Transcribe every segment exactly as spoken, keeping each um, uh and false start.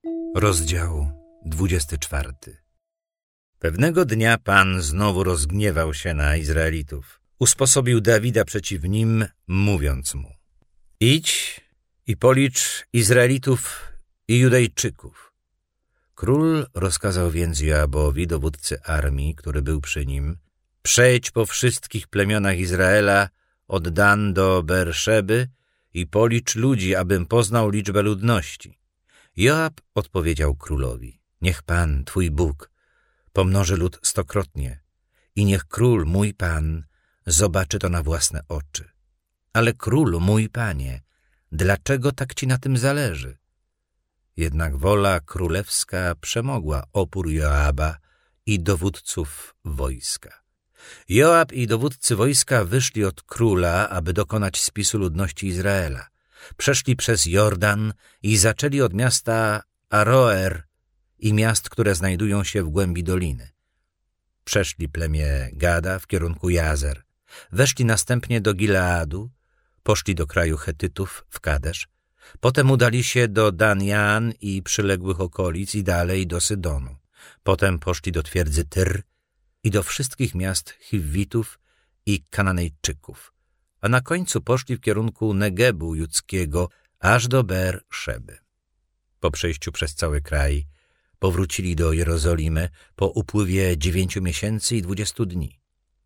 Rozdział dwudziesty czwarty. Pewnego dnia Pan znowu rozgniewał się na Izraelitów. Usposobił Dawida przeciw nim, mówiąc mu: idź i policz Izraelitów i Judejczyków. Król rozkazał więc Joabowi, dowódcy armii, który był przy nim: przejdź po wszystkich plemionach Izraela od Dan do Berszeby i policz ludzi, abym poznał liczbę ludności. Joab odpowiedział królowi: niech Pan, twój Bóg, pomnoży lud stokrotnie i niech król, mój Pan, zobaczy to na własne oczy. Ale królu, mój Panie, dlaczego tak ci na tym zależy? Jednak wola królewska przemogła opór Joaba i dowódców wojska. Joab i dowódcy wojska wyszli od króla, aby dokonać spisu ludności Izraela. Przeszli przez Jordan i zaczęli od miasta Aroer i miast, które znajdują się w głębi doliny. Przeszli plemię Gada w kierunku Jazer. Weszli następnie do Gileadu, poszli do kraju Chetytów w Kadesz. Potem udali się do Dan-Jan i przyległych okolic i dalej do Sydonu. Potem poszli do twierdzy Tyr i do wszystkich miast Chiwitów i Kananejczyków, a na końcu poszli w kierunku Negebu judzkiego aż do Ber-Szeby. Po przejściu przez cały kraj powrócili do Jerozolimy po upływie dziewięciu miesięcy i dwudziestu dni.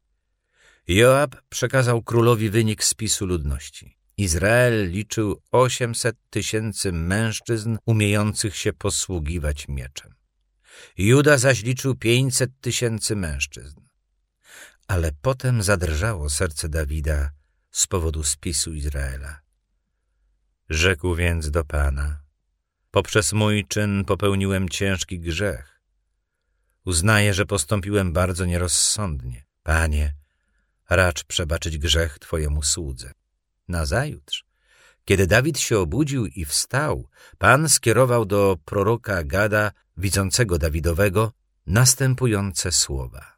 Joab przekazał królowi wynik spisu ludności. Izrael liczył osiemset tysięcy mężczyzn umiejących się posługiwać mieczem. Juda zaś liczył pięćset tysięcy mężczyzn. Ale potem zadrżało serce Dawida z powodu spisu Izraela. Rzekł więc do Pana: poprzez mój czyn popełniłem ciężki grzech. Uznaję, że postąpiłem bardzo nierozsądnie. Panie, racz przebaczyć grzech Twojemu słudze. Nazajutrz, kiedy Dawid się obudził i wstał, Pan skierował do proroka Gada, widzącego Dawidowego, następujące słowa: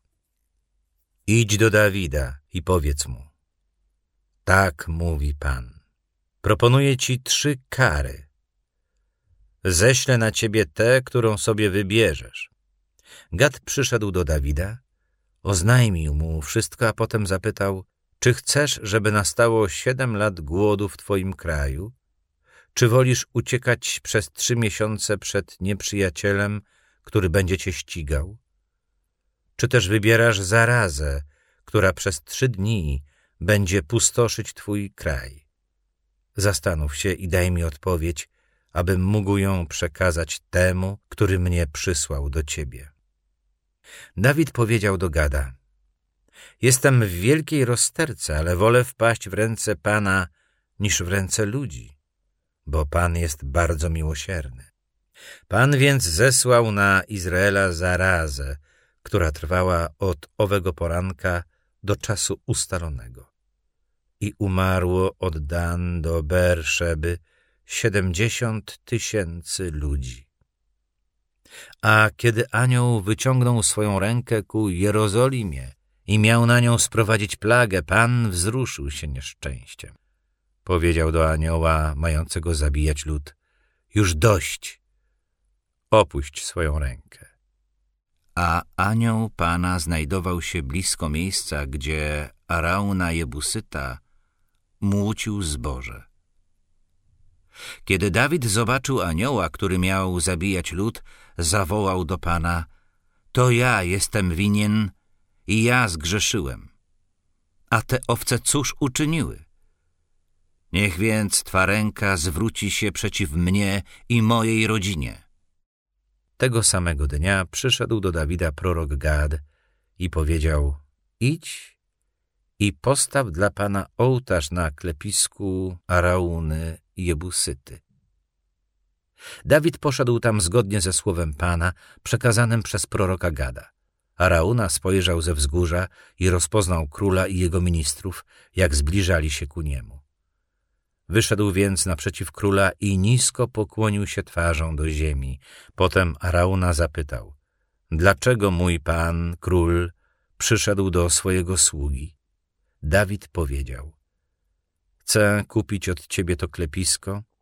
idź do Dawida i powiedz mu: tak mówi Pan, proponuję ci trzy kary. Ześlę na ciebie tę, którą sobie wybierzesz. Gad przyszedł do Dawida, oznajmił mu wszystko, a potem zapytał: czy chcesz, żeby nastało siedem lat głodu w twoim kraju? Czy wolisz uciekać przez trzy miesiące przed nieprzyjacielem, który będzie cię ścigał? Czy też wybierasz zarazę, która przez trzy dni będzie pustoszyć twój kraj? Zastanów się i daj mi odpowiedź, abym mógł ją przekazać temu, który mnie przysłał do ciebie. Dawid powiedział do Gada: jestem w wielkiej rozterce, ale wolę wpaść w ręce Pana niż w ręce ludzi, bo Pan jest bardzo miłosierny. Pan więc zesłał na Izraela zarazę, która trwała od owego poranka do czasu ustalonego. I umarło od Dan do Berszeby siedemdziesiąt tysięcy ludzi. A kiedy anioł wyciągnął swoją rękę ku Jerozolimie i miał na nią sprowadzić plagę, Pan wzruszył się nieszczęściem. Powiedział do anioła mającego zabijać lud: już dość, opuść swoją rękę. A anioł Pana znajdował się blisko miejsca, gdzie Arauna Jebusyta młócił zboże. Kiedy Dawid zobaczył anioła, który miał zabijać lud, zawołał do Pana: to ja jestem winien i ja zgrzeszyłem. A te owce cóż uczyniły? Niech więc Twa ręka zwróci się przeciw mnie i mojej rodzinie. Tego samego dnia przyszedł do Dawida prorok Gad i powiedział: idź i postaw dla Pana ołtarz na klepisku Arauny Jebusyty. Dawid poszedł tam zgodnie ze słowem Pana przekazanym przez proroka Gada. Arauna spojrzał ze wzgórza i rozpoznał króla i jego ministrów, jak zbliżali się ku niemu. Wyszedł więc naprzeciw króla i nisko pokłonił się twarzą do ziemi. Potem Arauna zapytał: dlaczego mój pan, król, przyszedł do swojego sługi? Dawid powiedział: chcę kupić od ciebie to klepisko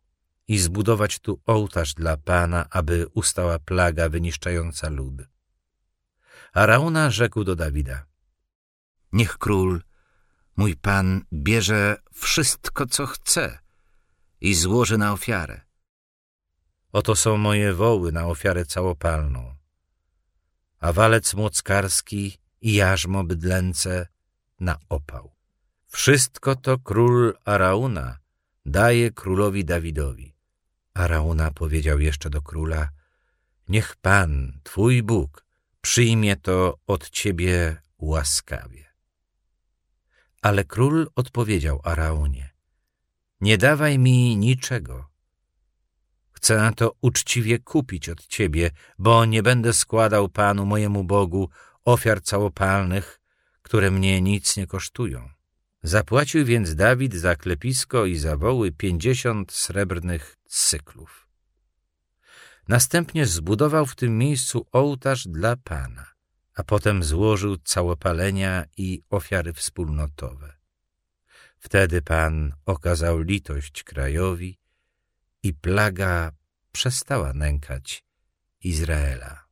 i zbudować tu ołtarz dla Pana, aby ustała plaga wyniszczająca lud. Arauna rzekł do Dawida: niech król, mój pan, bierze wszystko, co chce i złoży na ofiarę. Oto są moje woły na ofiarę całopalną, a walec młockarski i jarzmo bydlęce na opał. Wszystko to król Arauna daje królowi Dawidowi. Arauna powiedział jeszcze do króla: niech Pan, twój Bóg, przyjmie to od ciebie łaskawie. Ale król odpowiedział Araunie: nie dawaj mi niczego. Chcę to uczciwie kupić od ciebie, bo nie będę składał Panu mojemu Bogu ofiar całopalnych, które mnie nic nie kosztują. Zapłacił więc Dawid za klepisko i za woły pięćdziesiąt srebrnych cyklów. Następnie zbudował w tym miejscu ołtarz dla Pana, a potem złożył całopalenia i ofiary wspólnotowe. Wtedy Pan okazał litość krajowi i plaga przestała nękać Izraela.